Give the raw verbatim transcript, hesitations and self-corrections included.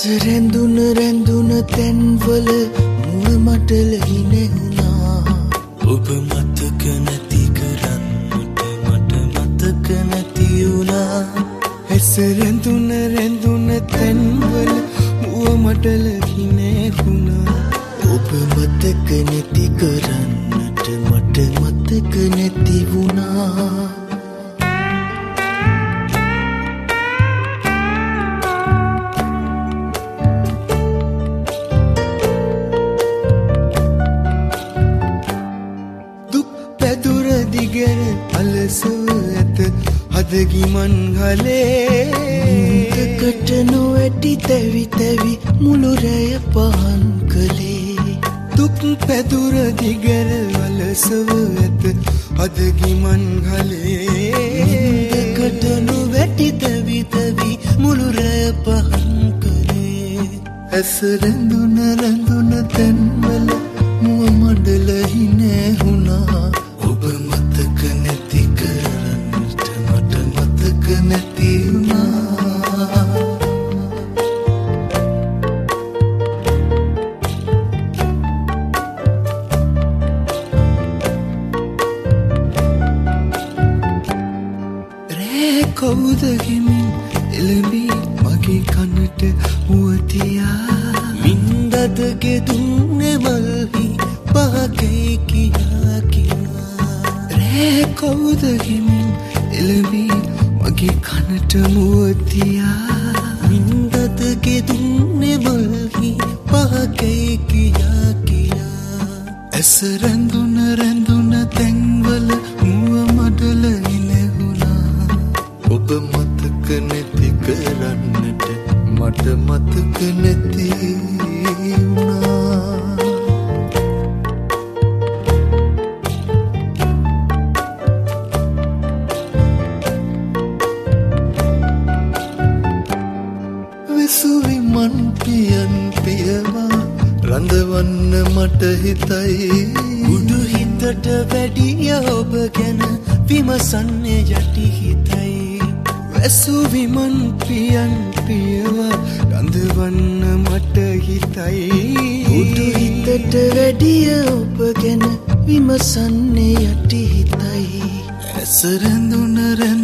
රැඳුන රැඳුන තැන්වල මුව මට ලහිනෙහුණා. ඔබ මතක නැති කරන්නට මට මතක නැති වුණා. ඇස රැඳුන රැඳුන තැන්වල මුව මට ලහිනෙහුණා. ඔබ මතක නැති කරන්නට මට මතක නැති වුණා. දිගර අලසව ඇත හදගිමන් ගලේ. කට නොවැටි තැවි තැවි මුළු රැය පහන් කළේ. දුක් පැදුර දිගර අලසව ඇත හදගිමන් ගලේ. කට නොවැටි තැවි තැවි මුළු රැය පහන් කළේ. ඇස රැඳුන රැඳුන තැන්වල මුව මඩල හිනැහුණා. ඔබ මතක නැති කරන්නට මට මතක නැති වුණා. රෑ කවුද හිමින් එළඹී මගේ කනට මුවතියා. මින්දද ගෙදුන්නේ මල්හි පහකේ කියා කියා. රෑ කවුද හිමින් එළඹී මගේ කනට මුවතියා. මින්දද ගෙදුන්නේ මල්හි පහකේ කියා කියා. ඇස රැඳුන රැඳුන තැන්වල මුව මඩල හිනැහුණා. ඔබ මතක නැති කරන්නට මට මතක නැති වුණා. විමන් පියන් පියවා රඳවන්න මට හිතයි. උඩු හිතට වැඩිය ඔබ ගැන විමසන්නේ යටි හිතයි. වැසු විමන් පියන් පියවා රඳවන්න මට හිතයි. උඩු හිතට වැඩිය ඔබ ගැන විමසන්නේ යටි හිතයි. ඇස රැඳුන